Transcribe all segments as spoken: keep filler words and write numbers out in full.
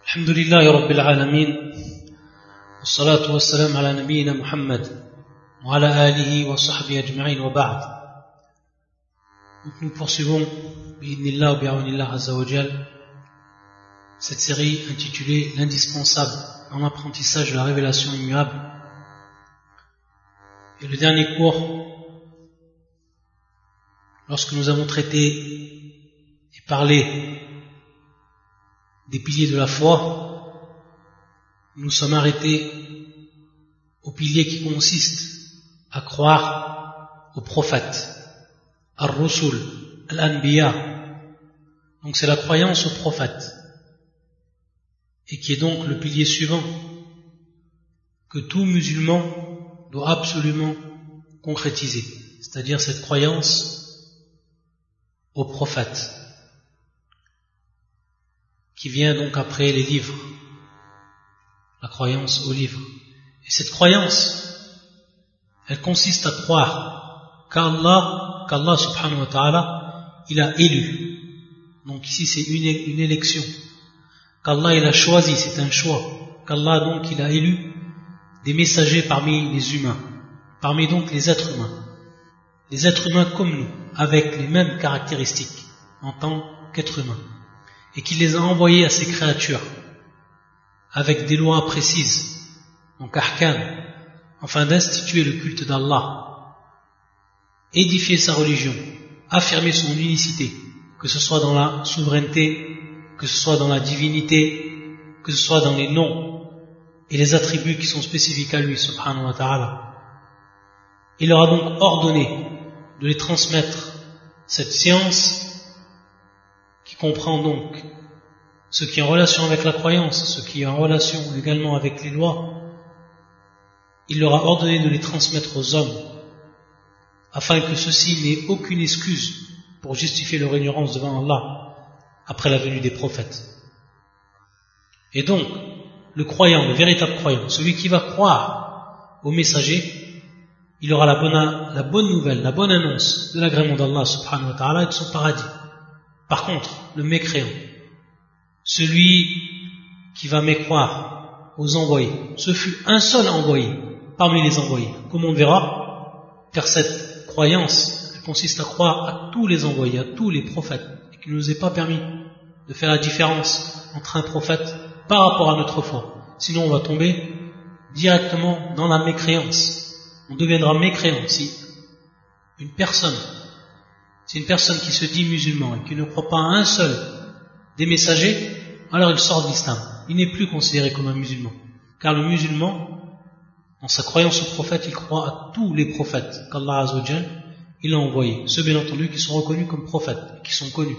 الحمد لله رب العالمين والصلاة والسلام على نبينا محمد وعلى آله وصحبه أجمعين وبعد. Nous poursuivons bi'idhnillah wa bi'awnillah azza wa jal cette série intitulée l'indispensable dans l'apprentissage de la révélation immuable. Et le dernier cours, lorsque nous avons traité et parlé des piliers de la foi, nous sommes arrêtés au pilier qui consiste à croire aux prophètes, ar-rusul, al-anbiya. Donc c'est la croyance aux prophètes, et qui est donc le pilier suivant que tout musulman doit absolument concrétiser, c'est-à-dire cette croyance aux prophètes, qui vient donc après les livres, la croyance aux livres. Et cette croyance, elle consiste à croire qu'Allah, qu'Allah subhanahu wa ta'ala, il a élu. Donc ici c'est une, une élection. Qu'Allah il a choisi, c'est un choix. Qu'Allah donc il a élu des messagers parmi les humains, parmi donc les êtres humains. Les êtres humains comme nous, avec les mêmes caractéristiques en tant qu'êtres humains. Et qu'il les a envoyés à ces créatures avec des lois précises, donc ahkam, afin d'instituer le culte d'Allah, édifier sa religion, affirmer son unicité, que ce soit dans la souveraineté, que ce soit dans la divinité, que ce soit dans les noms et les attributs qui sont spécifiques à lui, subhanahu wa ta'ala. Il leur a donc ordonné de les transmettre cette science qui comprend donc ce qui est en relation avec la croyance, ce qui est en relation également avec les lois. Il leur a ordonné de les transmettre aux hommes, afin que ceux-ci n'aient aucune excuse pour justifier leur ignorance devant Allah, après la venue des prophètes. Et donc, le croyant, le véritable croyant, celui qui va croire au messager, il aura la bonne, la bonne nouvelle, la bonne annonce de l'agrément d'Allah subhanahu wa ta'ala et de son paradis. Par contre, le mécréant, celui qui va mécroire aux envoyés, ce fut un seul envoyé parmi les envoyés. Comme on verra, car cette croyance, elle consiste à croire à tous les envoyés, à tous les prophètes, et qu'il ne nous est pas permis de faire la différence entre un prophète par rapport à notre foi. Sinon on va tomber directement dans la mécréance. On deviendra mécréant si une personne C'est une personne qui se dit musulman et qui ne croit pas à un seul des messagers, alors il sort de l'islam. Il n'est plus considéré comme un musulman. Car le musulman, dans sa croyance au prophète, il croit à tous les prophètes qu'Allah Azza wa Jal, il a envoyés. Ceux bien entendu qui sont reconnus comme prophètes, qui sont connus.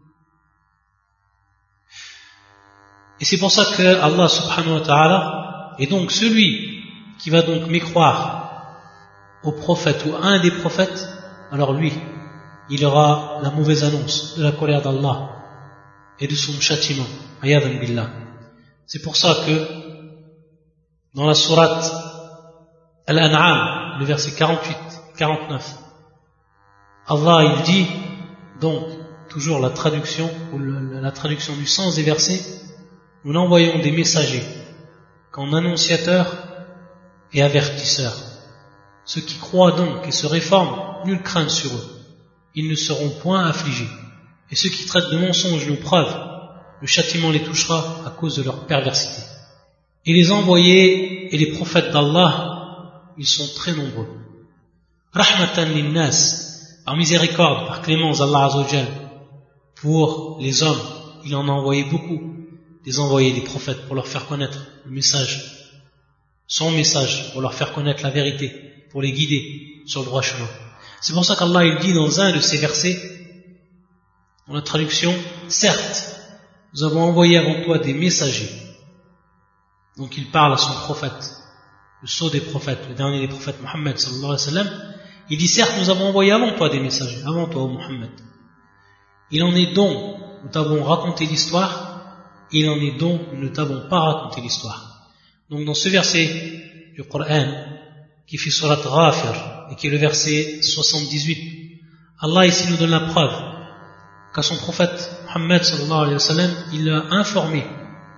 Et c'est pour ça que Allah subhanahu wa ta'ala est donc celui qui va donc mécroire au prophète ou à un des prophètes, alors lui, il aura la mauvaise annonce de la colère d'Allah et de son châtiment. Ayadan billah. C'est pour ça que dans la sourate Al-An'am, le verset quarante-huit quarante-neuf, Allah il dit, donc toujours la traduction ou le, la traduction du sens des versets, nous envoyons des messagers qu'en annonciateurs et avertisseurs. Ceux qui croient donc et se réforment, nulle crainte sur eux. Ils ne seront point affligés. Et ceux qui traitent de mensonges nos preuves, le châtiment les touchera à cause de leur perversité. Et les envoyés et les prophètes d'Allah, ils sont très nombreux. Rahmatan linnas, par miséricorde, par clémence d'Allah Azza wa Jal, pour les hommes, il en a envoyé beaucoup, des envoyés des prophètes pour leur faire connaître le message, son message, pour leur faire connaître la vérité, pour les guider sur le droit chemin. C'est pour ça qu'Allah il dit dans un de ces versets, dans la traduction, certes, nous avons envoyé avant toi des messagers. Donc il parle à son prophète, le sceau des prophètes, le dernier des prophètes, Mohammed sallallahu alayhi wa sallam. Il dit certes, nous avons envoyé avant toi des messagers, avant toi, Mohammed. Il en est dont nous t'avons raconté l'histoire, et il en est dont nous ne t'avons pas raconté l'histoire. Donc dans ce verset du Coran, qui fait surat Ghafir, et qui est le verset soixante-dix-huit, Allah ici nous donne la preuve qu'à son prophète Mohammed sallallahu alayhi wa sallam, il a informé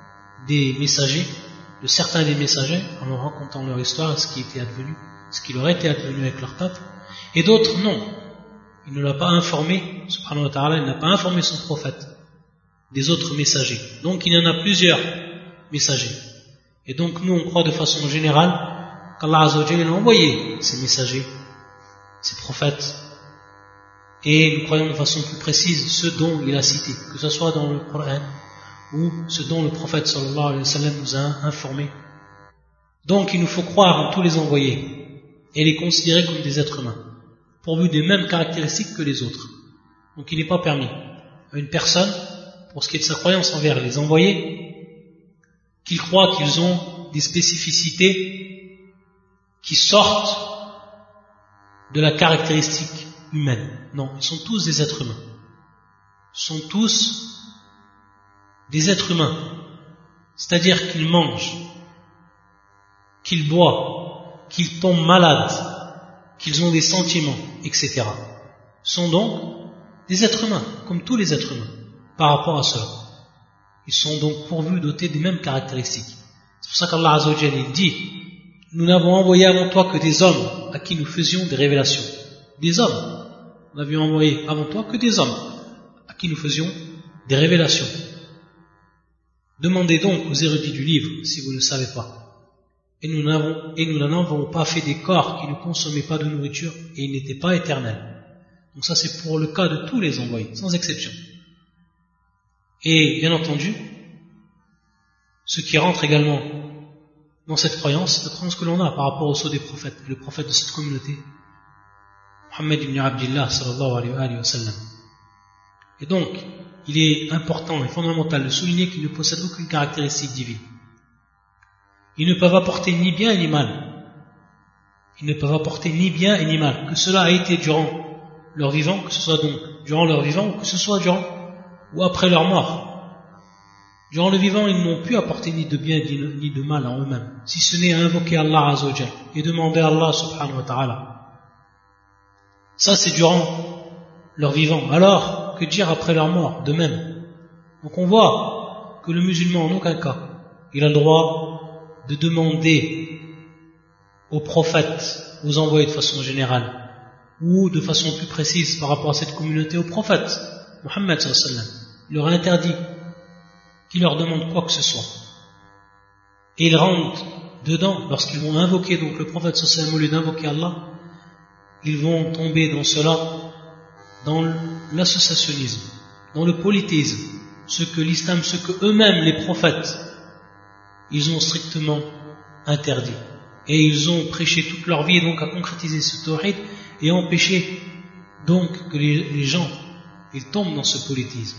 des messagers, de certains des messagers, en leur racontant leur histoire, ce qui était advenu, ce qui leur était advenu avec leur peuple, et d'autres non. Il ne l'a pas informé, subhanahu wa ta'ala, il n'a pas informé son prophète des autres messagers. Donc il y en a plusieurs messagers. Et donc nous on croit de façon générale qu'Allah Azza wa Jalla a envoyé ces messagers, ces prophètes, et nous croyons de façon plus précise ceux dont il a cité, que ce soit dans le Coran ou ceux dont le prophète sallallahu alayhi wa sallam nous a informés. Donc il nous faut croire en tous les envoyés et les considérer comme des êtres humains, pourvus des mêmes caractéristiques que les autres. Donc il n'est pas permis à une personne, pour ce qui est de sa croyance envers les envoyés, qu'il croit qu'ils ont des spécificités qui sortent de la caractéristique humaine. Non, ils sont tous des êtres humains. Ils sont tous des êtres humains. C'est-à-dire qu'ils mangent, qu'ils boivent, qu'ils tombent malades, qu'ils ont des sentiments, et cetera. Ils sont donc des êtres humains, comme tous les êtres humains, par rapport à cela. Ils sont donc pourvus, dotés des mêmes caractéristiques. C'est pour ça qu'Allah Azza wa Jalla dit: nous n'avons envoyé avant toi que des hommes à qui nous faisions des révélations. Des hommes. Nous n'avions envoyé avant toi que des hommes à qui nous faisions des révélations. Demandez donc aux érudits du livre si vous ne savez pas. Et nous n'avons, et nous n'en avons pas fait des corps qui ne consommaient pas de nourriture et ils n'étaient pas éternels. Donc ça c'est pour le cas de tous les envoyés, sans exception. Et bien entendu, ce qui rentre également dans cette croyance, la croyance que l'on a par rapport au sceau des prophètes, le prophète de cette communauté, Muhammad ibn Abdillah sallallahu alayhi wa sallam. Et donc, il est important et fondamental de souligner qu'ils ne possèdent aucune caractéristique divine. Ils ne peuvent apporter ni bien ni mal. Ils ne peuvent apporter ni bien ni mal. Que cela a été durant leur vivant, que ce soit donc durant leur vivant, ou que ce soit durant ou après leur mort. Durant le vivant, ils n'ont pu apporter ni de bien ni de mal en eux-mêmes, si ce n'est à invoquer Allah Azza wa Jalla et demander à Allah subhanahu wa ta'ala. Ça c'est durant leur vivant. Alors, que dire après leur mort, de même. Donc on voit que le musulman, en aucun cas, il a le droit de demander aux prophètes, aux envoyés de façon générale, ou de façon plus précise par rapport à cette communauté, aux prophètes, Muhammad sallallahu alayhi wa sallam. Il leur a interdit qu'ils leur demandent quoi que ce soit. Et ils rentrent dedans, lorsqu'ils vont invoquer donc le prophète sallallahu alayhi wa sallam au lieu d'invoquer Allah, ils vont tomber dans cela, dans l'associationnisme, dans le polythéisme, ce que l'islam, ce que eux-mêmes, les prophètes, ils ont strictement interdit. Et ils ont prêché toute leur vie donc à concrétiser ce tawhid et empêcher donc que les, les gens ils tombent dans ce polythéisme.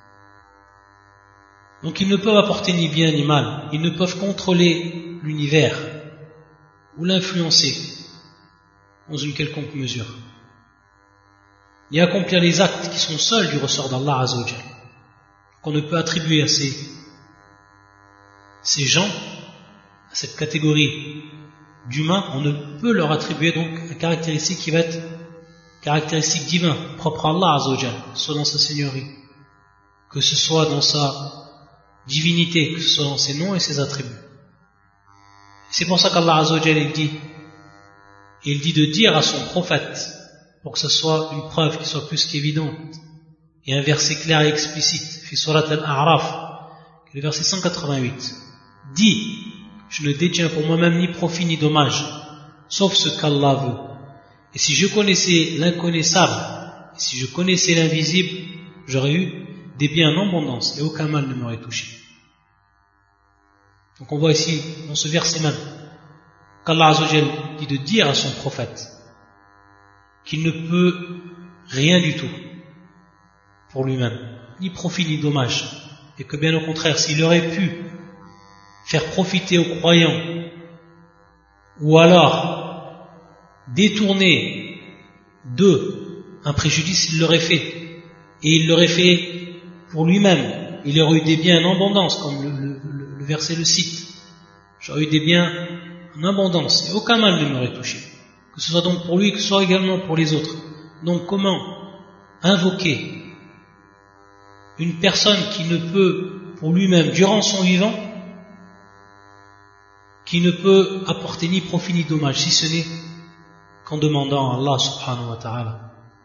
Donc ils ne peuvent apporter ni bien ni mal, ils ne peuvent contrôler l'univers ou l'influencer dans une quelconque mesure, ni accomplir les actes qui sont seuls du ressort d'Allah Azza wa Jalla, qu'on ne peut attribuer à ces, ces gens, à cette catégorie d'humains, on ne peut leur attribuer donc une caractéristique qui va être caractéristique divine, propre à Allah Azza wa Jalla, que ce soit dans sa seigneurie, que ce soit dans sa divinité, que ce soit dans ses noms et ses attributs. C'est pour ça qu'Allah Azza wa Jalla il dit, il dit de dire à son prophète, pour que ce soit une preuve qui soit plus qu'évidente, et un verset clair et explicite, fi surat al-A'raf, le verset cent quatre-vingt-huit, dit, je ne détiens pour moi-même ni profit ni dommage, sauf ce qu'Allah veut. Et si je connaissais l'inconnaissable, et si je connaissais l'invisible, j'aurais eu des biens en abondance, et aucun mal ne m'aurait touché. Donc on voit ici, dans ce verset même, qu'Allah Azza wa Jalla dit de dire à son prophète qu'il ne peut rien du tout pour lui-même, ni profit ni dommage, et que bien au contraire, s'il aurait pu faire profiter aux croyants, ou alors détourner d'eux un préjudice, il l'aurait fait, et il l'aurait fait pour lui-même, il aurait eu des biens en abondance, comme le, le, le verset le cite, j'aurais eu des biens en abondance, et aucun mal ne m'aurait touché, que ce soit donc pour lui, que ce soit également pour les autres. Donc comment invoquer une personne qui ne peut pour lui-même, durant son vivant, qui ne peut apporter ni profit ni dommage, si ce n'est qu'en demandant à Allah subhanahu wa ta'ala.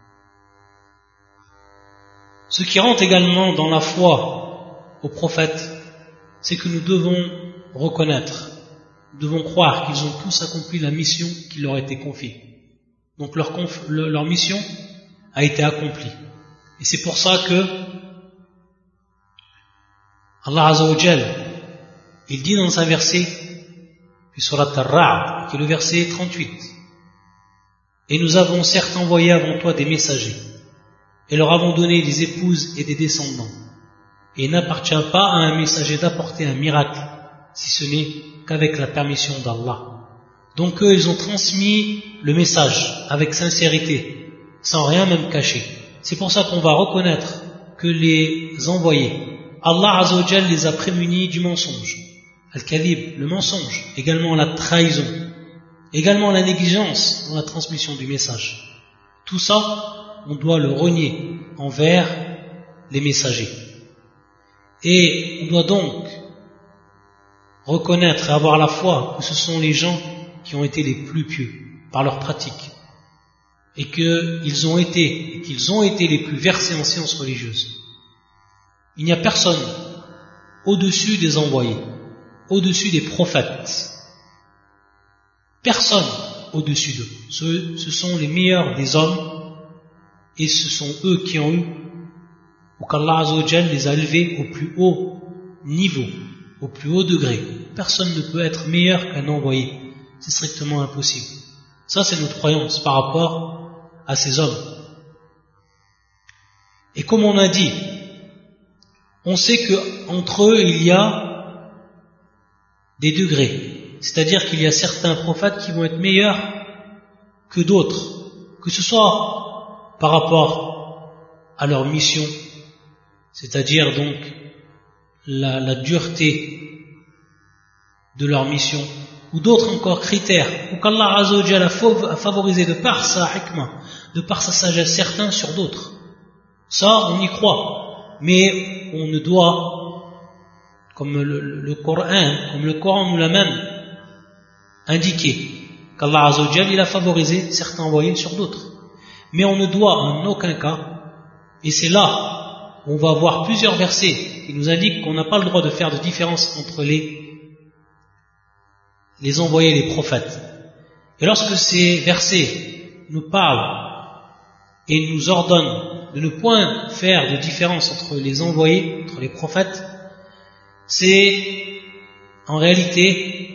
Ce qui rentre également dans la foi aux prophètes, c'est que nous devons reconnaître, nous devons croire qu'ils ont tous accompli la mission qui leur a été confiée. Donc leur, conf, leur mission a été accomplie. Et c'est pour ça que Allah Azza wa Jal, il dit dans un verset, puis surat Ar-Ra'd, qui est le verset trente-huit, et nous avons certes envoyé avant toi des messagers, et leur avons donné des épouses et des descendants. Et il n'appartient pas à un messager d'apporter un miracle, si ce n'est qu'avec la permission d'Allah. Donc eux, ils ont transmis le message avec sincérité, sans rien même cacher. C'est pour ça qu'on va reconnaître que les envoyés, Allah Azza wa Jal les a prémunis du mensonge, al-kadhib, le mensonge, également la trahison, également la négligence dans la transmission du message. Tout ça, on doit le renier envers les messagers. Et on doit donc reconnaître et avoir la foi que ce sont les gens qui ont été les plus pieux par leur pratique et qu'ils ont été, et qu'ils ont été les plus versés en sciences religieuses. Il n'y a personne au-dessus des envoyés, au-dessus des prophètes. Personne au-dessus d'eux. Ce, ce sont les meilleurs des hommes et ce sont eux qui ont eu, ou qu'Allah Azza wa Jal les a élevés au plus haut niveau, au plus haut degré. Personne ne peut être meilleur qu'un envoyé. C'est strictement impossible. Ça, c'est notre croyance par rapport à ces hommes. Et comme on a dit, on sait qu'entre eux, il y a des degrés. C'est-à-dire qu'il y a certains prophètes qui vont être meilleurs que d'autres, que ce soit par rapport à leur mission, c'est-à-dire donc la, la dureté de leur mission, ou d'autres encore critères, ou qu'Allah Azza wa Jalla a favorisé de par sa hikmah, de par sa sagesse, certains sur d'autres. Ça, on y croit, mais on ne doit, comme le, le, le Coran, comme le Coran nous l'a même indiqué, qu'Allah Azza wa Jalla il a favorisé certains envoyés sur d'autres. Mais on ne doit en aucun cas, et c'est là où on va voir plusieurs versets qui nous indiquent qu'on n'a pas le droit de faire de différence entre les les envoyés et les prophètes. Et lorsque ces versets nous parlent et nous ordonnent de ne point faire de différence entre les envoyés, entre les prophètes, c'est en réalité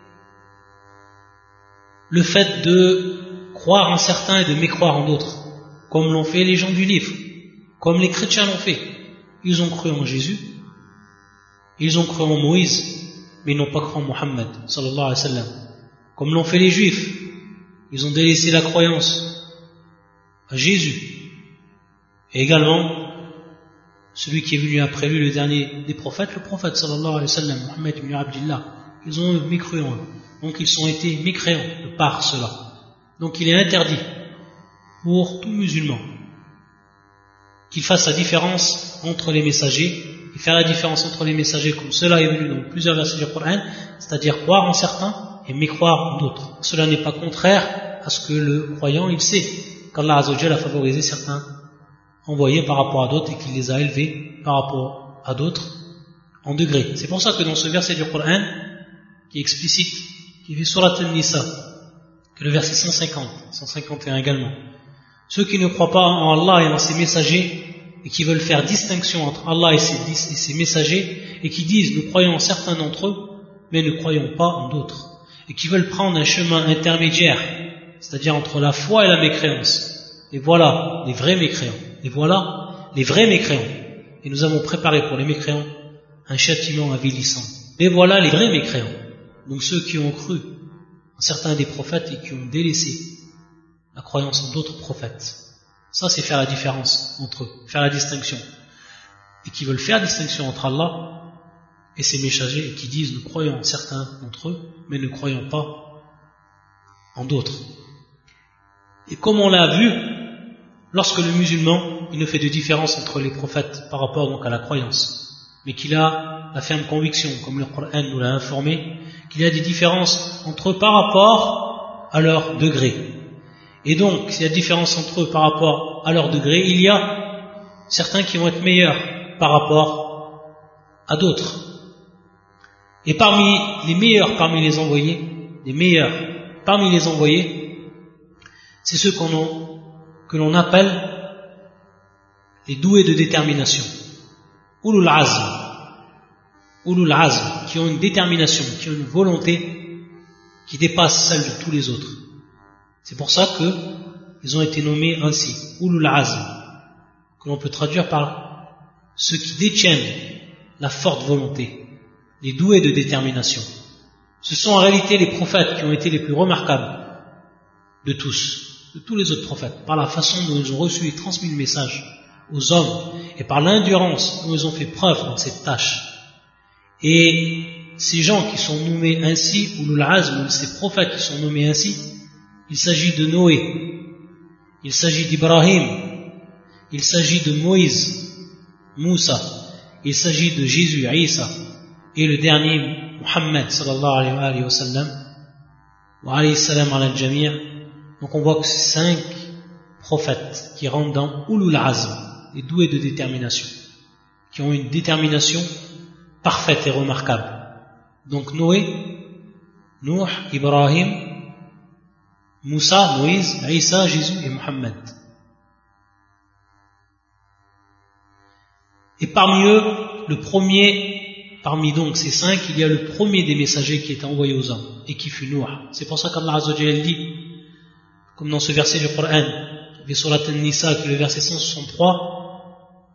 le fait de croire en certains et de mécroire en d'autres, comme l'ont fait les gens du livre, comme les chrétiens l'ont fait. Ils ont cru en Jésus, ils ont cru en Moïse, mais ils n'ont pas cru en Mohammed sallallahu alayhi wa sallam. Comme l'ont fait les juifs, ils ont délaissé la croyance à Jésus. Et également, celui qui est venu après lui, le dernier des prophètes, le prophète sallallahu alayhi wa sallam, Mohammed ibn Abdillah. Ils ont mécru en eux. Donc ils ont été mécréants de par cela. Donc il est interdit pour tout musulman qu'il fasse la différence entre les messagers, et faire la différence entre les messagers comme cela est venu dans plusieurs versets du Coran, c'est-à-dire croire en certains et mécroire en d'autres. Cela n'est pas contraire à ce que le croyant il sait qu'Allah Azza wa Jalla a favorisé certains envoyés par rapport à d'autres et qu'il les a élevés par rapport à d'autres en degrés. C'est pour ça que dans ce verset du Coran qui est explicite, qui fait Surat An-Nisa, que le verset cent cinquante, cent cinquante et un également, ceux qui ne croient pas en Allah et en ses messagers et qui veulent faire distinction entre Allah et ses, et ses messagers et qui disent nous croyons en certains d'entre eux mais ne croyons pas en d'autres et qui veulent prendre un chemin intermédiaire, c'est-à-dire entre la foi et la mécréance. Et voilà les vrais mécréants, et voilà les vrais mécréants, et nous avons préparé pour les mécréants un châtiment avilissant. Et voilà les vrais mécréants, donc ceux qui ont cru en certains des prophètes et qui ont délaissé la croyance en d'autres prophètes. Ça, c'est faire la différence entre eux, faire la distinction. Et qui veulent faire distinction entre Allah et ses messagers, et qui disent nous croyons en certains d'entre eux, mais ne croyons pas en d'autres. Et comme on l'a vu, lorsque le musulman il ne fait de différence entre les prophètes par rapport donc à la croyance, mais qu'il a la ferme conviction, comme le Coran nous l'a informé, qu'il y a des différences entre eux par rapport à leur degré. Et donc, s'il y a différence entre eux par rapport à leur degré, il y a certains qui vont être meilleurs par rapport à d'autres. Et parmi les meilleurs parmi les envoyés, les meilleurs parmi les envoyés, c'est ceux qu'on a, que l'on appelle les doués de détermination. Ulul Azm. Ulul Azm, qui ont une détermination, qui ont une volonté qui dépasse celle de tous les autres. C'est pour ça que ils ont été nommés ainsi, Ulul Azm, que l'on peut traduire par ceux qui détiennent la forte volonté, les doués de détermination. Ce sont en réalité les prophètes qui ont été les plus remarquables de tous, de tous les autres prophètes, par la façon dont ils ont reçu et transmis le message aux hommes et par l'endurance dont ils ont fait preuve dans cette tâche. Et ces gens qui sont nommés ainsi, Ulul Azm, ces prophètes qui sont nommés ainsi, il s'agit de Noé, il s'agit d'Ibrahim, il s'agit de Moïse, Moussa, il s'agit de Jésus, Isa, et le dernier, Muhammad sallallahu alayhi wa sallam, wa alayhi salam ala al-jami'. Donc on voit que c'est cinq prophètes qui rentrent dans Ulul Azm, les doués de détermination, qui ont une détermination parfaite et remarquable. Donc Noé, Nuh, Ibrahim, Moussa, Moïse, Isa, Jésus et Muhammad. Et parmi eux, le premier, parmi donc ces cinq, il y a le premier des messagers qui était envoyé aux hommes et qui fut Nuh. C'est pour ça qu'Allah Azza wa Jalla dit, comme dans ce verset du Coran, le Surat An-Nisa, qui est le verset cent soixante-trois,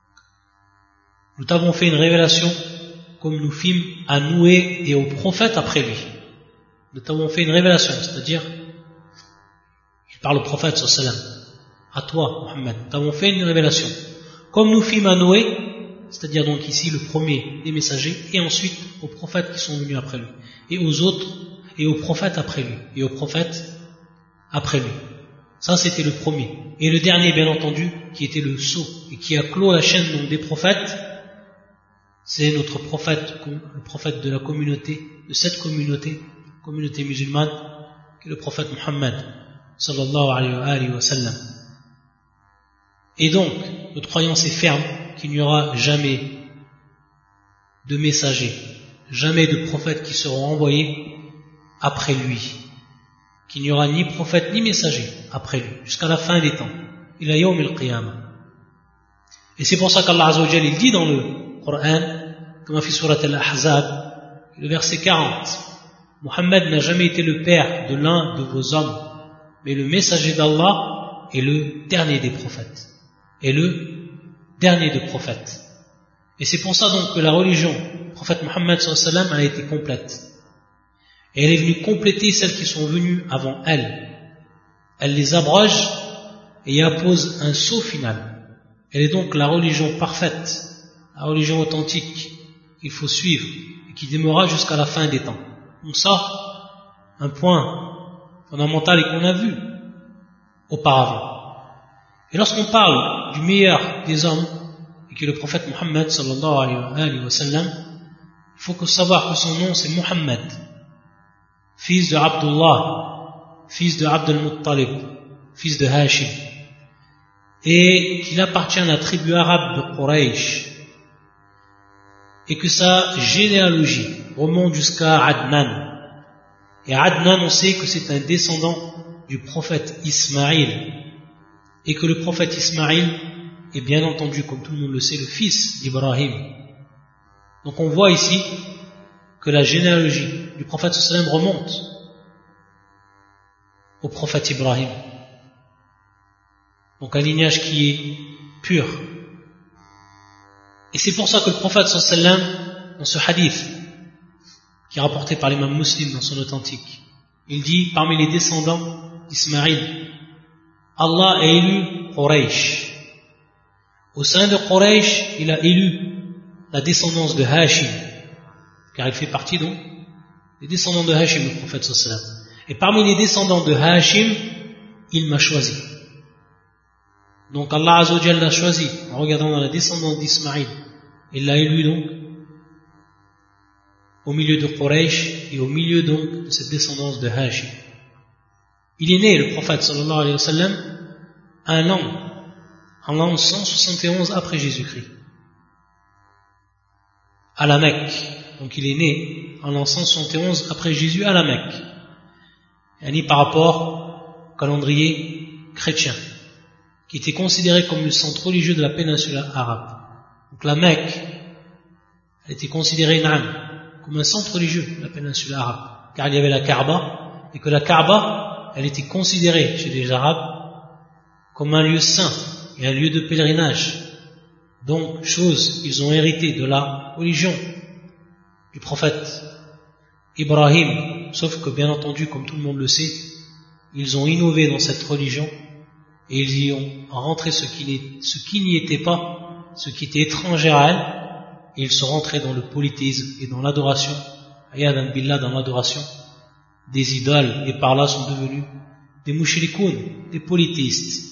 nous t'avons fait une révélation comme nous fîmes à Noé et aux prophètes après lui. Nous t'avons fait une révélation, c'est-à-dire, il parle au prophète sallallahu alayhi wa sallam, à toi, Muhammad, nous t'avons fait une révélation. Comme nous fîmes à Noé, c'est-à-dire donc ici le premier des messagers, et ensuite aux prophètes qui sont venus après lui, et aux autres, et aux prophètes après lui, et aux prophètes après lui. Ça c'était le premier. Et le dernier, bien entendu, qui était le sceau, et qui a clos la chaîne donc des prophètes, c'est notre prophète, le prophète de la communauté, de cette communauté, communauté musulmane, qui est le prophète Muhammad, sallallahu alayhi wa sallam. Et donc, notre croyance est ferme qu'il n'y aura jamais de messagers, jamais de prophètes qui seront envoyés après lui, qu'il n'y aura ni prophète ni messager après lui, jusqu'à la fin des temps, ila yawm al-qiyamah. Et c'est pour ça qu'Allah Azza wa Jalla il dit dans le Coran, comme fait surat al-Ahzab, le verset quarante, Muhammad n'a jamais été le père de l'un de vos hommes, mais le messager d'Allah est le dernier des prophètes, est le dernier des prophètes. Et c'est pour ça donc que la religion du prophète Muhammad sallallahu alayhi wa sallam a été complète. Et elle est venue compléter celles qui sont venues avant elle. Elle les abroge et y appose un sceau final. Elle est donc la religion parfaite, la religion authentique qu'il faut suivre et qui demeurera jusqu'à la fin des temps. Donc ça, un point fondamental et qu'on a vu auparavant. Et lorsqu'on parle du meilleur des hommes, et qui est le prophète Muhammad sallallahu alayhi wa sallam, il faut que savoir que son nom c'est Muhammad, fils de Abdullah, fils de Abd al-Muttalib, fils de Hashim, et qu'il appartient à la tribu arabe de Quraysh, et que sa généalogie remonte jusqu'à Adnan. Et Adnan, on sait que c'est un descendant du prophète Ismaïl, et que le prophète Ismaïl est bien entendu, comme tout le monde le sait, le fils d'Ibrahim. Donc on voit ici que la généalogie du prophète sallam remonte au prophète Ibrahim. Donc un lignage qui est pur. Et c'est pour ça que le prophète sallam, dans ce hadith, qui est rapporté par l'imam Muslim dans son authentique, il dit, parmi les descendants d'Ismaïl, Allah a élu Quraysh. Au sein de Quraysh, il a élu la descendance de Hashim, car il fait partie donc des descendants de Hashim, le prophète sallallahu alayhi wa sallam. Et parmi les descendants de Hashim, il m'a choisi. Donc Allah Azza wa Jalla l'a choisi en regardant dans la descendance d'Ismaïl Il l'a élu donc au milieu de Quraysh et au milieu donc de cette descendance de Hashim. Il est né, le prophète sallallahu alayhi wa sallam, un an, en l'an cent soixante et onze après Jésus-Christ, à la Mecque. Donc il est né en l'an cent soixante et onze après Jésus à la Mecque, et né par rapport au calendrier chrétien, qui était considéré comme le centre religieux de la péninsule arabe. Donc la Mecque, elle était considérée naam, comme un centre religieux de la péninsule arabe, car il y avait la Kaaba, et que la Kaaba, elle était considérée chez les Arabes comme un lieu saint et un lieu de pèlerinage. Donc, chose qu'ils ont hérité de la religion du prophète Ibrahim, sauf que bien entendu, comme tout le monde le sait, ils ont innové dans cette religion et ils y ont rentré ce qui, ce qui n'y était pas, ce qui était étranger à elle, et ils sont rentrés dans le polythéisme et dans l'adoration, ayadan billah, dans l'adoration des idoles, et par là sont devenus des mushrikoun, des polythéistes.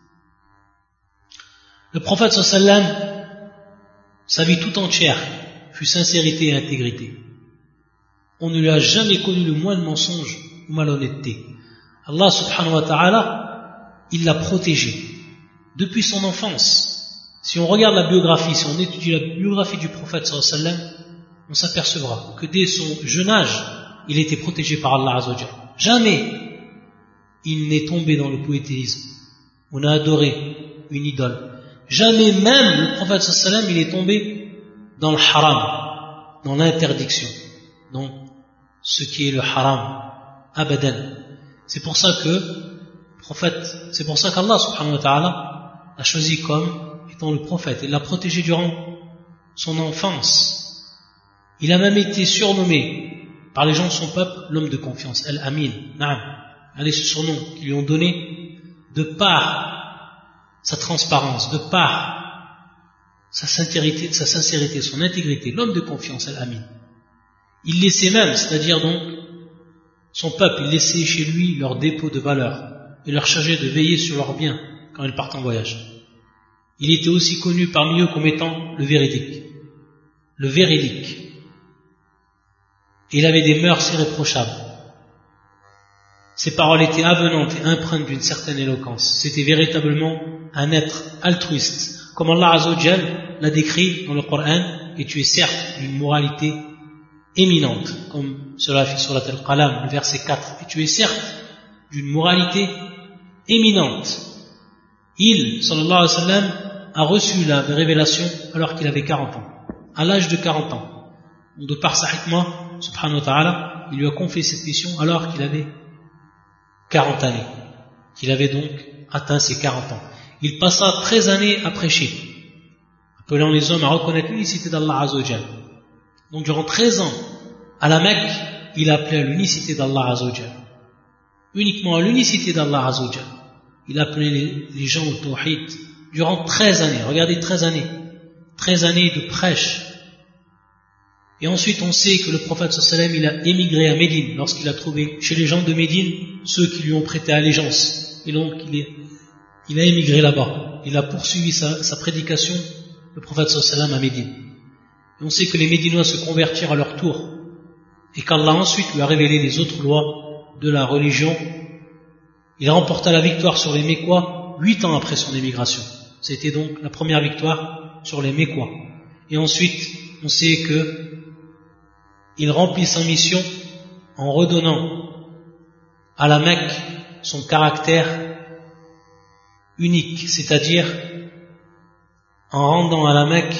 Le prophète sallallahu alayhi wa sallam, sa vie tout entière fut sincérité et intégrité. On ne lui a jamais connu le moindre mensonge ou malhonnêteté. Allah subhanahu wa ta'ala, il l'a protégé depuis son enfance. Si on regarde la biographie, si on étudie la biographie du prophète sallallahu alayhi wa sallam, on s'apercevra que dès son jeune âge, il était protégé par Allah azza wa jalla. Jamais il n'est tombé dans le polythéisme. On a adoré une idole. Jamais même le prophète sallallahu alayhi wa sallam, il est tombé dans le haram, dans l'interdiction, donc ce qui est le haram, abadan. C'est pour ça que le prophète, c'est pour ça qu'Allah subhanahu wa ta'ala l'a choisi comme étant le prophète. Il l'a protégé durant son enfance. Il a même été surnommé par les gens de son peuple l'homme de confiance, Al-Amin, Naam. Allez, ce surnom qu'ils lui ont donné de par sa transparence, de par sa sincérité, sa sincérité, son intégrité, l'homme de confiance, Al-Amin. Il laissait même, c'est-à-dire donc son peuple, il laissait chez lui leur dépôt de valeur et leur chargeait de veiller sur leurs biens quand ils partent en voyage. Il était aussi connu parmi eux comme étant le véridique. Le véridique. Et il avait des mœurs irréprochables. Ses paroles étaient avenantes et empreintes d'une certaine éloquence. C'était véritablement un être altruiste. Comme Allah Azza wa Jal l'a décrit dans le Coran, et tu es certes d'une moralité éminente, comme cela fait sur la Al-Qalam, le verset quatre. Et tu es certes d'une moralité éminente. Il, sallallahu alayhi wa sallam, a reçu la révélation alors qu'il avait quarante ans, à l'âge de quarante ans. De par sa hikmah, subhanahu wa ta'ala, il lui a confié cette mission alors qu'il avait quarante années, qu'il avait donc atteint ses quarante ans. Il passa treize années à prêcher, appelant les hommes à reconnaître l'unicité d'Allah Azza wa Jal. Donc durant treize ans, à la Mecque, il appelait à l'unicité d'Allah Azza wa Jal. Uniquement à l'unicité d'Allah Azza wa Jal. Il appelait les, les gens au tawhid durant treize années. Regardez, treize années. treize années de prêche. Et ensuite, on sait que le prophète sallallahu alayhi wa sallam, il a émigré à Médine lorsqu'il a trouvé chez les gens de Médine ceux qui lui ont prêté allégeance. Et donc, il, est, il a émigré là-bas. Il a poursuivi sa, sa prédication, le prophète sallallahu alayhi wa sallam, à Médine. Et on sait que les Médinois se convertirent à leur tour. Et qu'Allah ensuite lui a révélé les autres lois de la religion. Il remporta la victoire sur les Mécois huit ans après son émigration. C'était donc la première victoire sur les Mécois. Et ensuite, on sait que il remplit sa mission en redonnant à la Mecque son caractère unique, c'est-à-dire en rendant à la Mecque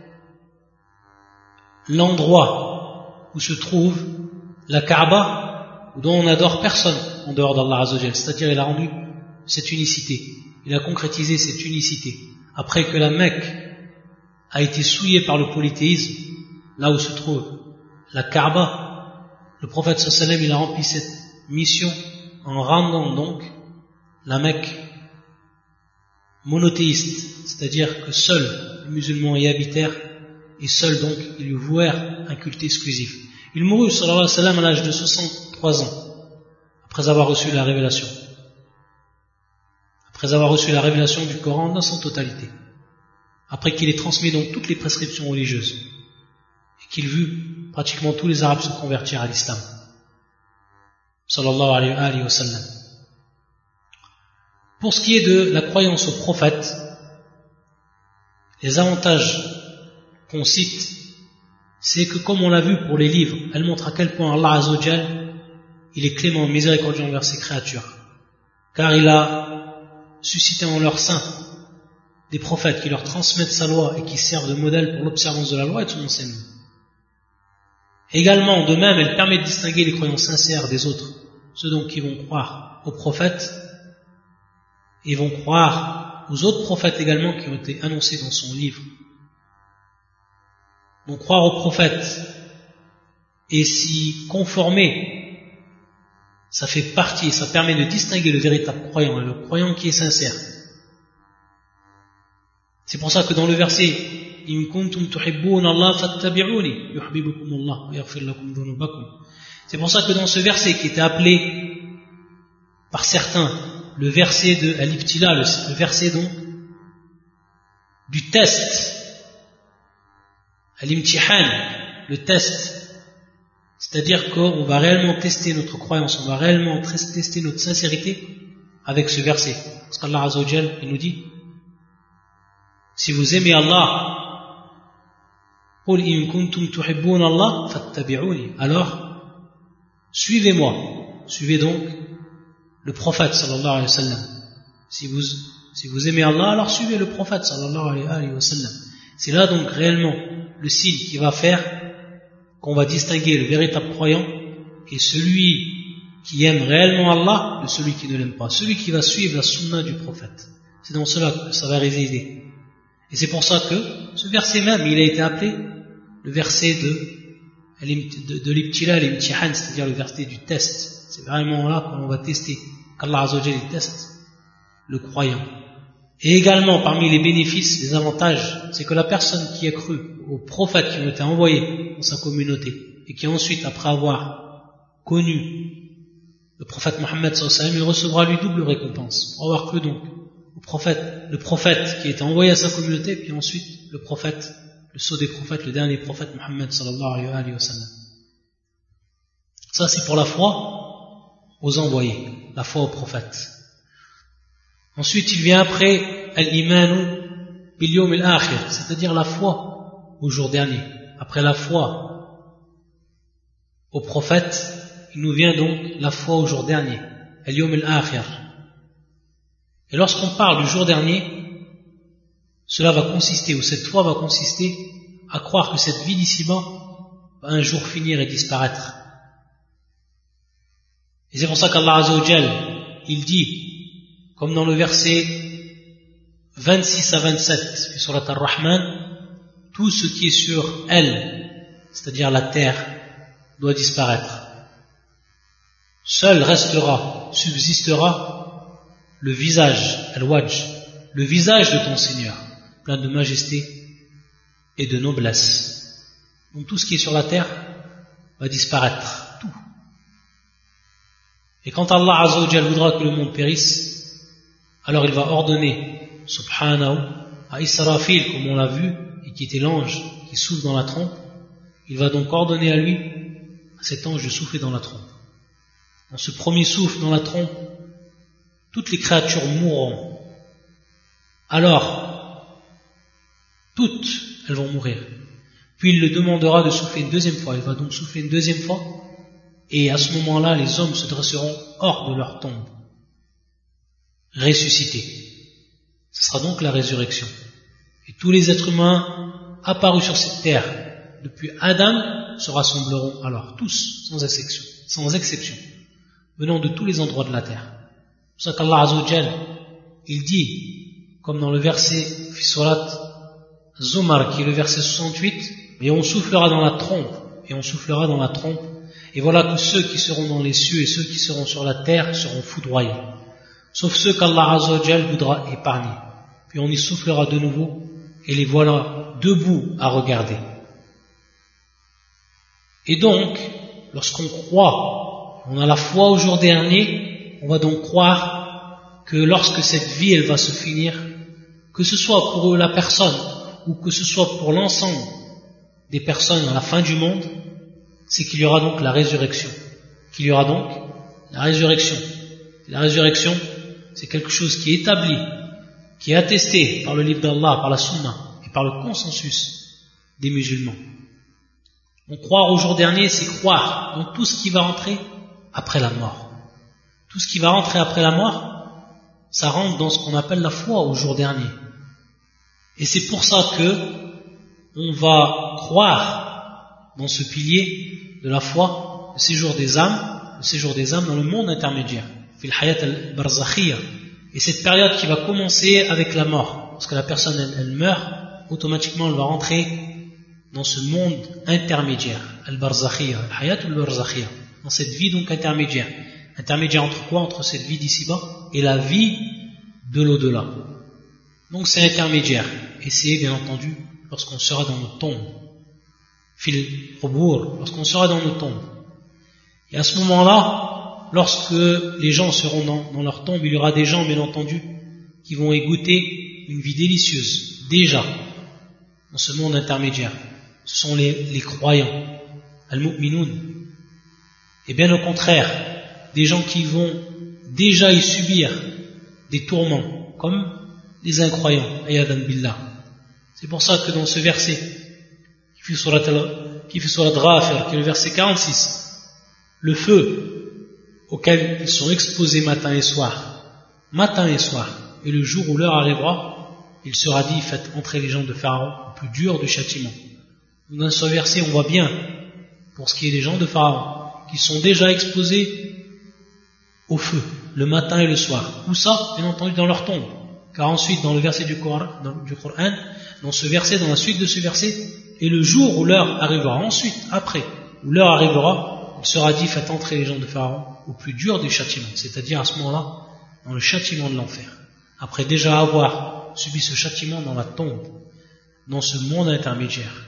l'endroit où se trouve la Kaaba, dont on n'adore personne en dehors d'Allah Azza wa Jal. C'est-à-dire il a rendu cette unicité, il a concrétisé cette unicité. Après que la Mecque a été souillée par le polythéisme, là où se trouve la Kaaba, le prophète sallallahu alayhi wa sallam, il a rempli cette mission en rendant donc la Mecque monothéiste, c'est-à-dire que seuls les musulmans y habitèrent et seuls donc ils lui vouèrent un culte exclusif. Il mourut sallallahu alayhi wa sallam à l'âge de soixante-trois ans après avoir reçu la révélation, après avoir reçu la révélation du Coran dans son totalité. après qu'il ait transmis donc toutes les prescriptions religieuses, et qu'il vit pratiquement tous les Arabes se convertir à l'islam. Sallallahu alayhi wa sallam. Pour ce qui est de la croyance au prophète, les avantages qu'on cite, c'est que comme on l'a vu pour les livres, elle montre à quel point Allah Azza wa Jal, il est clément, miséricordieux envers ses créatures, car il a suscité en leur sein des prophètes qui leur transmettent sa loi et qui servent de modèle pour l'observance de la loi et de son enseignement. Également, de même, elle permet de distinguer les croyants sincères des autres, ceux donc qui vont croire aux prophètes et vont croire aux autres prophètes également qui ont été annoncés dans son livre. Donc croire aux prophètes et s'y conformer, ça fait partie, ça permet de distinguer le véritable croyant et le croyant qui est sincère. C'est pour ça que dans le verset In kuntum tuhibbuna Allah fattabi'uni yuhibbukum Allah wa yaghfir lakum dhunubakum. C'est pour ça que dans ce verset qui était appelé par certains le verset de Al-Ibtila, le, le verset donc du test, Al-Imtihan, le test, c'est-à-dire qu'on va réellement tester notre croyance, on va réellement tester notre sincérité avec ce verset. Parce qu'Allah Azza wa Jal, il nous dit si vous aimez Allah, قُلْ إِن كُنْتُمْ تُحِبُّونَ اللَّهَ فَاتَّبِعُونِ, alors suivez-moi, suivez donc le prophète sallallahu alayhi wa sallam. Si vous, si vous aimez Allah, alors suivez le prophète sallallahu alayhi wa sallam. C'est là donc réellement le signe qui va faire qu'on va distinguer le véritable croyant et celui qui aime réellement Allah de celui qui ne l'aime pas, celui qui va suivre la sunna du prophète. C'est dans cela que ça va résider. Et c'est pour ça que ce verset même, il a été appelé le verset de, de, de l'ibtila, l'imtihan, c'est-à-dire le verset du test. C'est vraiment là qu'on va tester, qu'Allah Azza wa Jalla teste le croyant. Et également, parmi les bénéfices, les avantages, c'est que la personne qui a cru aux prophètes qui ont été envoyés dans sa communauté, et qui ensuite, après avoir connu le prophète Mohammed sallallahu alayhi wa sallam, il recevra lui double récompense, pour avoir cru donc au prophète, le prophète qui est envoyé à sa communauté, puis ensuite le prophète, le sceau des prophètes, le dernier prophète Mohammed sallallahu alayhi wa sallam. Ça c'est pour la foi aux envoyés, la foi aux prophètes. Ensuite il vient après al-imanu bil yawm al-akhir, c'est-à-dire la foi au jour dernier. Après la foi aux prophètes, il nous vient donc la foi au jour dernier, al-yawm al-akhir. Et lorsqu'on parle du jour dernier, cela va consister, ou cette foi va consister à croire que cette vie d'ici-bas va un jour finir et disparaître. Et c'est pour ça qu'Allah Azza wa Jal, il dit, comme dans le verset vingt-six à vingt-sept du Surat Ar-Rahman, tout ce qui est sur elle, c'est-à-dire la terre, doit disparaître. Seul restera, subsistera le visage, al-wajh, le visage de ton Seigneur, plein de majesté et de noblesse. Donc tout ce qui est sur la terre va disparaître, tout. Et quand Allah Azza wa Jal voudra que le monde périsse, alors il va ordonner, subhanahu, à Israfil, comme on l'a vu, et qui était l'ange qui souffle dans la trompe, il va donc ordonner à lui, à cet ange de souffler dans la trompe. Dans ce premier souffle dans la trompe, toutes les créatures mourront. Alors, toutes, elles vont mourir. Puis il le demandera de souffler une deuxième fois. Il va donc souffler une deuxième fois. Et à ce moment-là, les hommes se dresseront hors de leur tombe, ressuscités. Ce sera donc la résurrection. Et tous les êtres humains apparus sur cette terre, depuis Adam, se rassembleront alors, tous, sans exception, sans exception, venant de tous les endroits de la terre. C'est pour ça qu'Allah Azza wa Jal, il dit, comme dans le verset Surat Zumar, qui est le verset soixante-huit, et on soufflera dans la trompe, et on soufflera dans la trompe, et voilà que ceux qui seront dans les cieux et ceux qui seront sur la terre seront foudroyés, sauf ceux qu'Allah Azza wa Jal voudra épargner. Puis on y soufflera de nouveau, et les voilà debout à regarder. Et donc, lorsqu'on croit, on a la foi au jour dernier, on va donc croire que lorsque cette vie elle va se finir, que ce soit pour la personne ou que ce soit pour l'ensemble des personnes à la fin du monde, c'est qu'il y aura donc la résurrection. Qu'il y aura donc la résurrection. La résurrection, c'est quelque chose qui est établi, qui est attesté par le livre d'Allah, par la Sunna et par le consensus des musulmans. Donc croire au jour dernier, c'est croire dans tout ce qui va rentrer après la mort. Tout ce qui va rentrer après la mort, ça rentre dans ce qu'on appelle la foi au jour dernier. Et c'est pour ça que on va croire dans ce pilier de la foi, le séjour des âmes, le séjour des âmes dans le monde intermédiaire, fil hayat al-barzakhiyya. Et cette période qui va commencer avec la mort, parce que la personne elle, elle meurt, automatiquement elle va rentrer dans ce monde intermédiaire, al-barzakhiyya, al-hayat al-barzakhiyya, dans cette vie donc intermédiaire. Intermédiaire entre quoi? Entre cette vie d'ici-bas et la vie de l'au-delà. Donc c'est intermédiaire. Et c'est bien entendu lorsqu'on sera dans nos tombes. Fil qubur, lorsqu'on sera dans nos tombes. Et à ce moment-là, lorsque les gens seront dans, dans leur tombe, il y aura des gens, bien entendu, qui vont y goûter une vie délicieuse, déjà, dans ce monde intermédiaire. Ce sont les, les croyants, al-mu'minoun. Et bien au contraire, des gens qui vont déjà y subir des tourments, comme les incroyants, ayadan billah. C'est pour ça que dans ce verset, qui fait surat Ghafir, qui est le verset quarante-six, le feu auquel ils sont exposés matin et soir, matin et soir, et le jour où l'heure arrivera, il sera dit, faites entrer les gens de Pharaon au plus dur du châtiment. Dans ce verset, on voit bien, pour ce qui est des gens de Pharaon, qui sont déjà exposés au feu, le matin et le soir. Où ça? Bien entendu dans leur tombe. Car ensuite, dans le verset du Coran, dans, du Coran, dans ce verset, dans la suite de ce verset, et le jour où l'heure arrivera, ensuite, après, où l'heure arrivera, il sera dit, faites entrer les gens de Pharaon au plus dur des châtiments, c'est-à-dire à ce moment-là, dans le châtiment de l'enfer. Après déjà avoir subi ce châtiment dans la tombe, dans ce monde intermédiaire.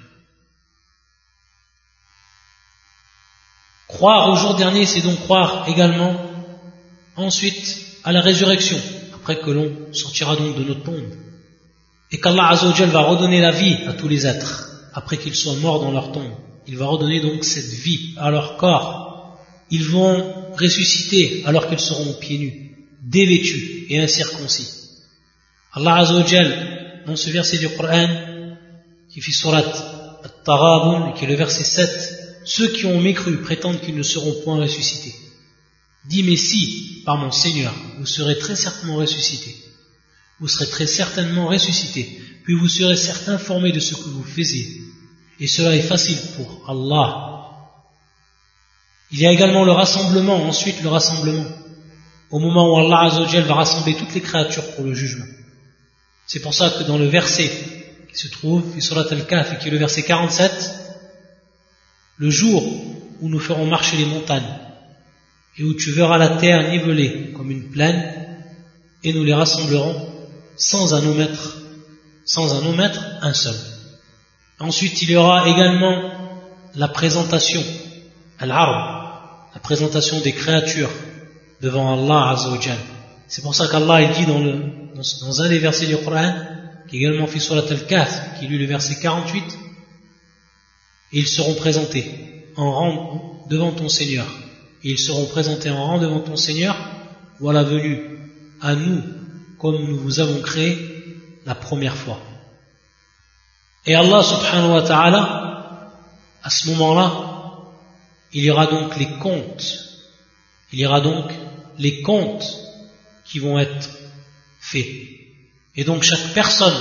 Croire au jour dernier, c'est donc croire également ensuite à la résurrection, après que l'on sortira donc de notre tombe, et qu'Allah Azza wa Jal va redonner la vie à tous les êtres, après qu'ils soient morts dans leur tombe. Il va redonner donc cette vie à leur corps. Ils vont ressusciter alors qu'ils seront pieds nus, dévêtus et incirconcis. Allah Azza wa Jal, dans ce verset du Coran, qui fait surat At-Taghabun, qui est le verset sept, ceux qui ont mécru prétendent qu'ils ne seront point ressuscités. Dis, mais si, par mon Seigneur, vous serez très certainement ressuscités, vous serez très certainement ressuscités, puis vous serez certes informés de ce que vous faisiez, et cela est facile pour Allah. Il y a également le rassemblement, ensuite le rassemblement, au moment où Allah Azza wa Jal va rassembler toutes les créatures pour le jugement. C'est pour ça que dans le verset qui se trouve, Surat Al-Kahf, qui est le verset quarante-sept, le jour où nous ferons marcher les montagnes, et où tu verras la terre nivelée comme une plaine, et nous les rassemblerons sans en omettre, sans en omettre un seul. Ensuite, il y aura également la présentation, al-arb, la présentation des créatures devant Allah Azza wa Jal. C'est pour ça qu'Allah il dit dans, le, dans, dans un des versets du Coran, qui est également fait surat Al-Kahf, qui est lu le verset quarante-huit, et ils seront présentés en rang devant ton Seigneur. Et ils seront présentés en rang devant ton Seigneur, voilà venu à nous comme nous vous avons créé la première fois. Et Allah subhanahu wa ta'ala, à ce moment-là, il y aura donc les comptes, il y aura donc les comptes qui vont être faits. Et donc chaque personne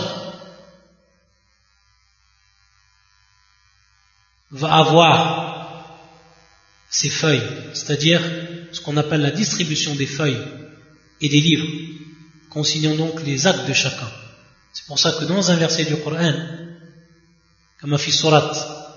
va avoir ces feuilles, c'est-à-dire ce qu'on appelle la distribution des feuilles et des livres, consignant donc les actes de chacun. C'est pour ça que dans un verset du Coran, comme fi surat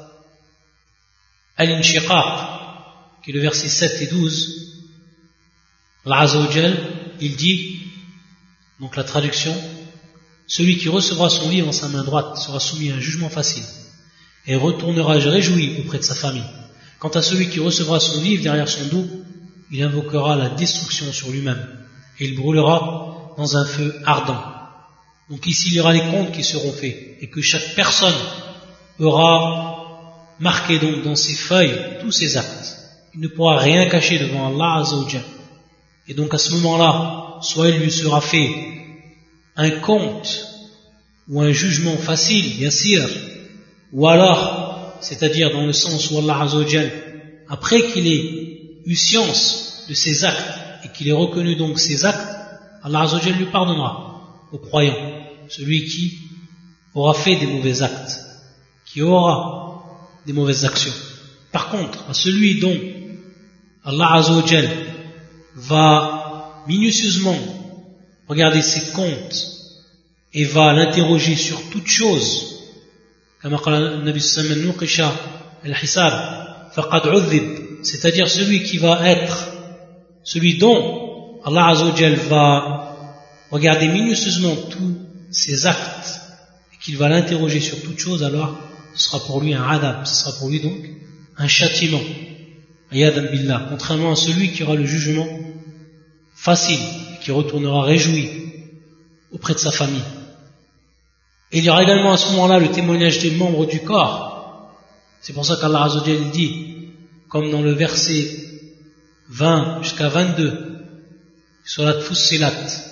Al-Inshiqaq, qui est le verset sept et douze, Allah Azza wa Jal, il dit, donc la traduction, celui qui recevra son livre en sa main droite sera soumis à un jugement facile et retournera réjoui auprès de sa famille. Quant à celui qui recevra son livre derrière son dos, il invoquera la destruction sur lui-même et il brûlera dans un feu ardent. Donc ici, il y aura les comptes qui seront faits, et que chaque personne aura marqué donc dans ses feuilles tous ses actes. Il ne pourra rien cacher devant Allah Azza wa Jal. Et donc à ce moment-là, soit il lui sera fait un compte ou un jugement facile, yassir, ou alors, c'est-à-dire dans le sens où Allah Azza wa Jal, après qu'il ait eu science de ses actes et qu'il ait reconnu donc ses actes, Allah Azza wa Jal lui pardonnera aux croyants, celui qui aura fait des mauvais actes, qui aura des mauvaises actions. Par contre, à celui dont Allah Azza wa Jal va minutieusement regarder ses comptes et va l'interroger sur toute chose, comme le Nabi sallallahu alayhi wa sallam, c'est-à-dire celui qui va être, celui dont Allah Azza wa Jal va regarder minutieusement tous ses actes et qu'il va l'interroger sur toute chose, alors ce sera pour lui un adab, ce sera pour lui donc un châtiment, ayadan billah, contrairement à celui qui aura le jugement facile et qui retournera réjoui auprès de sa famille. Et il y aura également à ce moment-là le témoignage des membres du corps. C'est pour ça qu'Allah Azza wa Jal dit, comme dans le verset vingt jusqu'à vingt-deux, Surat Fussilat,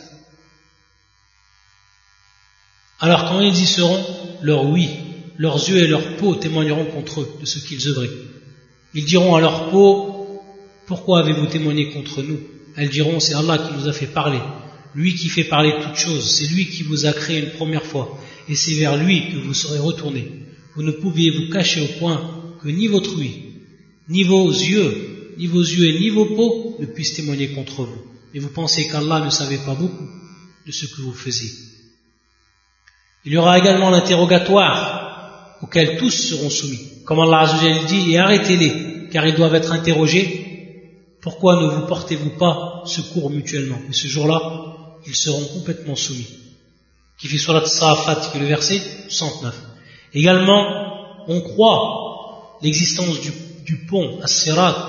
alors quand ils y seront, leur oui, leurs yeux et leur peau témoigneront contre eux de ce qu'ils œuvraient. Ils diront à leur peau, pourquoi avez-vous témoigné contre nous? Elles diront, c'est Allah qui nous a fait parler, lui qui fait parler toutes choses, c'est lui qui vous a créé une première fois, et c'est vers lui que vous serez retournés. Vous ne pouviez vous cacher au point que ni votre oui, ni vos yeux, ni vos yeux et ni vos peaux ne puissent témoigner contre vous. Et vous pensez qu'Allah ne savait pas beaucoup de ce que vous faisiez. Il y aura également l'interrogatoire auquel tous seront soumis. Comme Allah Azza wa Jalla dit, et arrêtez-les, car ils doivent être interrogés. Pourquoi ne vous portez-vous pas secours mutuellement? Et ce jour-là, ils seront complètement soumis. Qui fait Surat Safat, qui est le verset soixante-neuf. Également, on croit l'existence du, du pont, As-Sirat,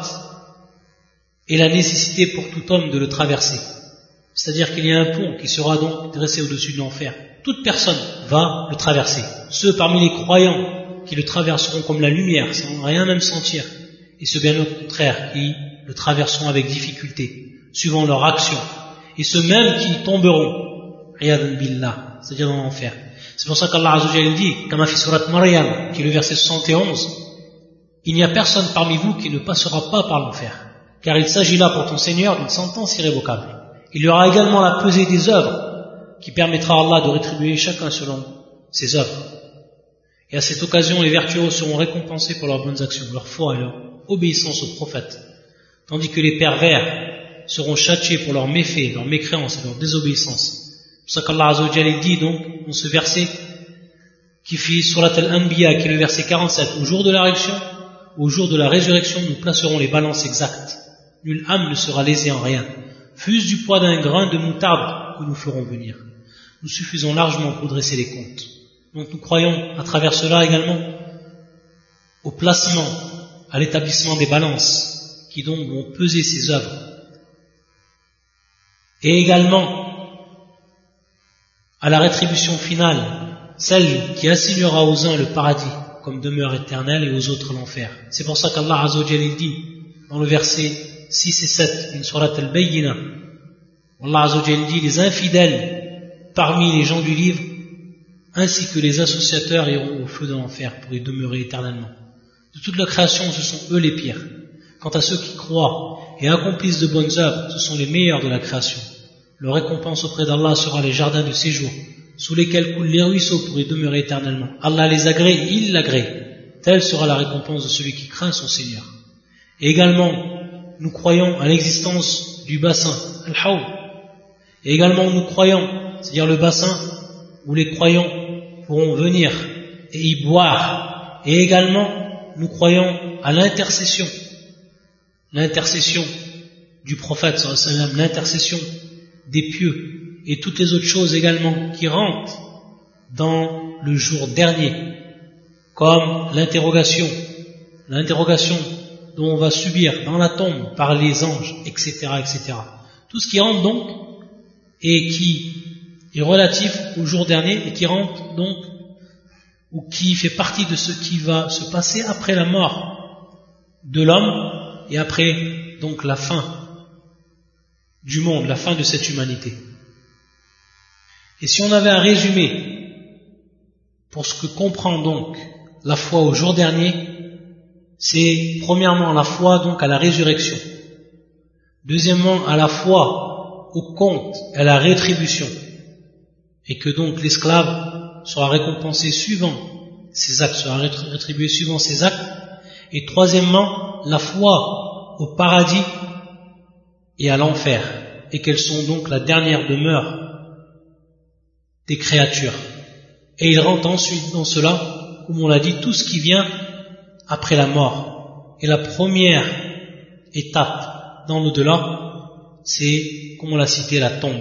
et la nécessité pour tout homme de le traverser. C'est-à-dire qu'il y a un pont qui sera donc dressé au-dessus de l'enfer. Toute personne va le traverser. Ceux parmi les croyants qui le traverseront comme la lumière, sans rien même sentir, et ceux bien au contraire qui le traverseront avec difficulté, suivant leur action, et ceux mêmes qui tomberont, riyadan billah, c'est-à-dire dans l'enfer. C'est pour ça qu'Allah Azza wa Jalla dit, comme a fait Surat Maryam, qui est le verset soixante et onze, il n'y a personne parmi vous qui ne passera pas par l'enfer, car il s'agit là pour ton Seigneur d'une sentence irrévocable. Il y aura également la pesée des œuvres, qui permettra à Allah de rétribuer chacun selon ses œuvres. Et à cette occasion, les vertueux seront récompensés pour leurs bonnes actions, leur foi et leur obéissance au prophète, tandis que les pervers seront châtiés pour leurs méfaits, leurs mécréances et leur désobéissance. C'est pour ça qu'Allah Azza wa Jalla dit donc dans ce verset qui fait Surat Al-Anbiya, qui est le verset quarante-sept, au jour de la résurrection, au jour de la résurrection, nous placerons les balances exactes. Nulle âme ne sera lésée en rien, fût-ce du poids d'un grain de moutarde que nous ferons venir. Nous suffisons largement pour dresser les comptes. Donc nous croyons à travers cela également au placement, à l'établissement des balances qui donc vont peser ces œuvres. Et également à la rétribution finale, celle qui assignera aux uns le paradis comme demeure éternelle et aux autres l'enfer. C'est pour ça qu'Allah Azza wa Jalla dit dans le verset six et sept in Surat Al-Bayyina, Allah Azza wa Jalla dit, les infidèles parmi les gens du livre ainsi que les associateurs iront au feu de l'enfer pour y demeurer éternellement. De toute la création, ce sont eux les pires. Quant à ceux qui croient et accomplissent de bonnes œuvres, ce sont les meilleurs de la création. Leur récompense auprès d'Allah sera les jardins de séjour, sous lesquels coulent les ruisseaux pour y demeurer éternellement. Allah les agrée et il l'agrée. Telle sera la récompense de celui qui craint son Seigneur. Et également, nous croyons à l'existence du bassin, Al-Hawd. Et également, nous croyons, c'est-à-dire le bassin où les croyants pourront venir et y boire. Et également, nous croyons à l'intercession, l'intercession du prophète, l'intercession des pieux et toutes les autres choses également qui rentrent dans le jour dernier, comme l'interrogation, l'interrogation dont on va subir dans la tombe par les anges, et cetera, et cetera. Tout ce qui rentre donc et qui est relatif au jour dernier et qui rentre donc, ou qui fait partie de ce qui va se passer après la mort de l'homme et après donc la fin du monde, la fin de cette humanité. Et si on avait à résumer pour ce que comprend donc la foi au jour dernier, c'est premièrement la foi donc à la résurrection, deuxièmement à la foi au compte et à la rétribution, et que donc l'esclave sera récompensé suivant ses actes, sera rétribué suivant ses actes, et troisièmement la foi au paradis et à l'enfer, et qu'elles sont donc la dernière demeure des créatures. Et il rentre ensuite dans cela, comme on l'a dit, tout ce qui vient après la mort. Et la première étape dans l'au-delà, c'est, comme on l'a cité, la tombe.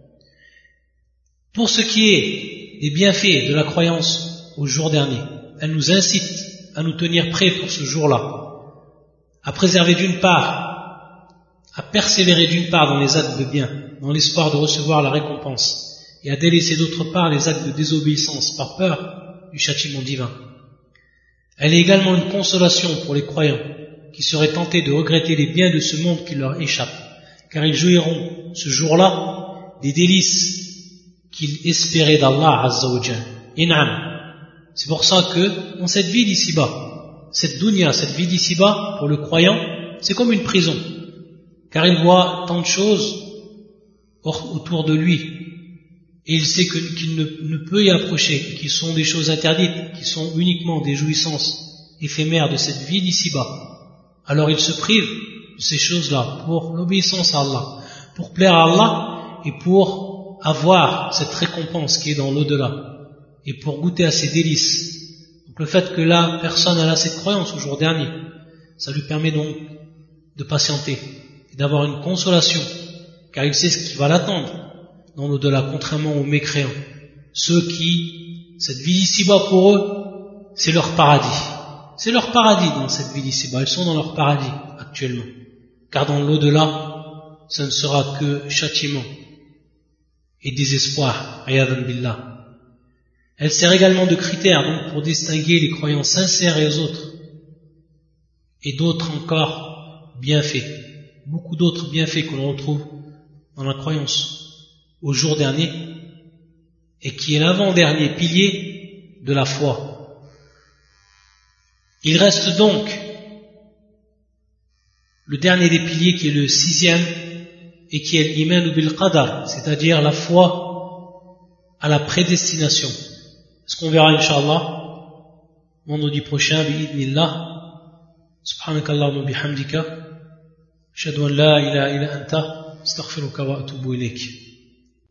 Pour ce qui est des bienfaits de la croyance au jour dernier, elle nous incite à nous tenir prêts pour ce jour-là, à préserver d'une part, à persévérer d'une part dans les actes de bien, dans l'espoir de recevoir la récompense, et à délaisser d'autre part les actes de désobéissance par peur du châtiment divin. Elle est également une consolation pour les croyants qui seraient tentés de regretter les biens de ce monde qui leur échappent, car ils jouiront ce jour-là des délices qu'ils espéraient d'Allah Azza wa Jal. In'am. C'est pour ça que dans cette vie d'ici-bas, cette dunya, cette vie d'ici-bas, pour le croyant, c'est comme une prison, car il voit tant de choses autour de lui, et il sait que, qu'il ne, ne peut y approcher, qui sont des choses interdites, qui sont uniquement des jouissances éphémères de cette vie d'ici-bas. Alors il se prive de ces choses-là pour l'obéissance à Allah, pour plaire à Allah et pour avoir cette récompense qui est dans l'au-delà, et pour goûter à ses délices. Donc le fait que la personne elle a cette croyance au jour dernier, ça lui permet donc de patienter et d'avoir une consolation, car il sait ce qui va l'attendre dans l'au-delà, contrairement aux mécréants. Ceux qui, cette vie d'ici-bas pour eux, c'est leur paradis. C'est leur paradis dans cette vie d'ici-bas. Ils sont dans leur paradis actuellement. Car dans l'au-delà, ça ne sera que châtiment et désespoir. Ayadan billah. Elle sert également de critère donc pour distinguer les croyants sincères et les autres. Et d'autres encore bienfaits. Beaucoup d'autres bienfaits qu'on retrouve dans la croyance au jour dernier, et qui est l'avant-dernier pilier de la foi. Il reste donc le dernier des piliers qui est le sixième, et qui est l'iman bil qadar, c'est-à-dire la foi à la prédestination. Ce qu'on verra incha'Allah vendredi prochain, bi'idnillah. Subhanakallahumma bihamdika, ashhadu an la ilaha illa anta, astaghfiruka wa atubu ilayk.